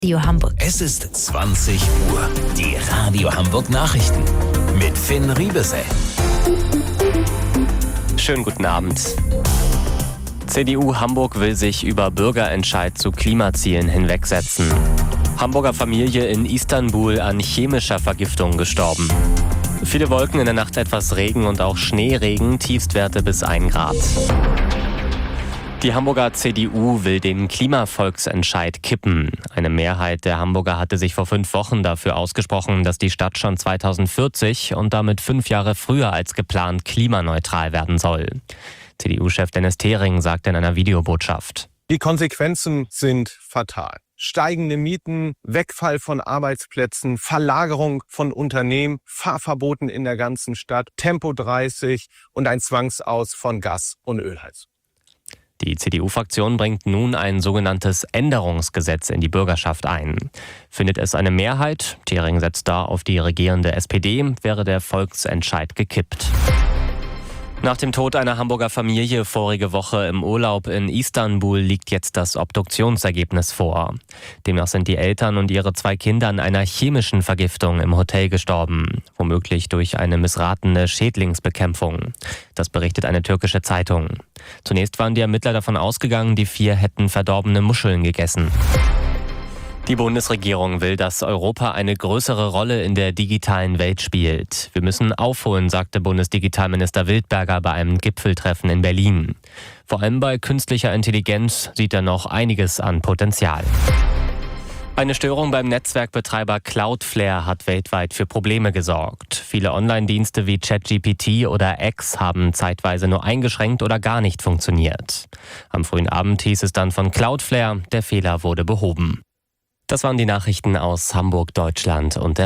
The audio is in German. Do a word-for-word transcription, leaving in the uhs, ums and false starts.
Radio Hamburg. Es ist zwanzig Uhr. Die Radio Hamburg Nachrichten mit Finn Riebesell. Schönen guten Abend. C D U Hamburg will sich über Bürgerentscheid zu Klimazielen hinwegsetzen. Hamburger Familie in Istanbul an chemischer Vergiftung gestorben. Viele Wolken, in der Nacht etwas Regen und auch Schneeregen, Tiefstwerte bis ein Grad. Die Hamburger C D U will den Klimavolksentscheid kippen. Eine Mehrheit der Hamburger hatte sich vor fünf Wochen dafür ausgesprochen, dass die Stadt schon zweitausendvierzig und damit fünf Jahre früher als geplant klimaneutral werden soll. C D U-Chef Dennis Thering sagte in einer Videobotschaft: Die Konsequenzen sind fatal. Steigende Mieten, Wegfall von Arbeitsplätzen, Verlagerung von Unternehmen, Fahrverboten in der ganzen Stadt, Tempo dreißig und ein Zwangsaus von Gas- und Ölheizung. Die C D U-Fraktion bringt nun ein sogenanntes Änderungsgesetz in die Bürgerschaft ein. Findet es eine Mehrheit, Thering setzt da auf die regierende S P D, wäre der Volksentscheid gekippt. Nach dem Tod einer Hamburger Familie vorige Woche im Urlaub in Istanbul liegt jetzt das Obduktionsergebnis vor. Demnach sind die Eltern und ihre zwei Kinder an einer chemischen Vergiftung im Hotel gestorben, womöglich durch eine missratene Schädlingsbekämpfung. Das berichtet eine türkische Zeitung. Zunächst waren die Ermittler davon ausgegangen, die vier hätten verdorbene Muscheln gegessen. Die Bundesregierung will, dass Europa eine größere Rolle in der digitalen Welt spielt. Wir müssen aufholen, sagte Bundesdigitalminister Wildberger bei einem Gipfeltreffen in Berlin. Vor allem bei künstlicher Intelligenz sieht er noch einiges an Potenzial. Eine Störung beim Netzwerkbetreiber Cloudflare hat weltweit für Probleme gesorgt. Viele Online-Dienste wie ChatGPT oder X haben zeitweise nur eingeschränkt oder gar nicht funktioniert. Am frühen Abend hieß es dann von Cloudflare, der Fehler wurde behoben. Das waren die Nachrichten aus Hamburg, Deutschland und der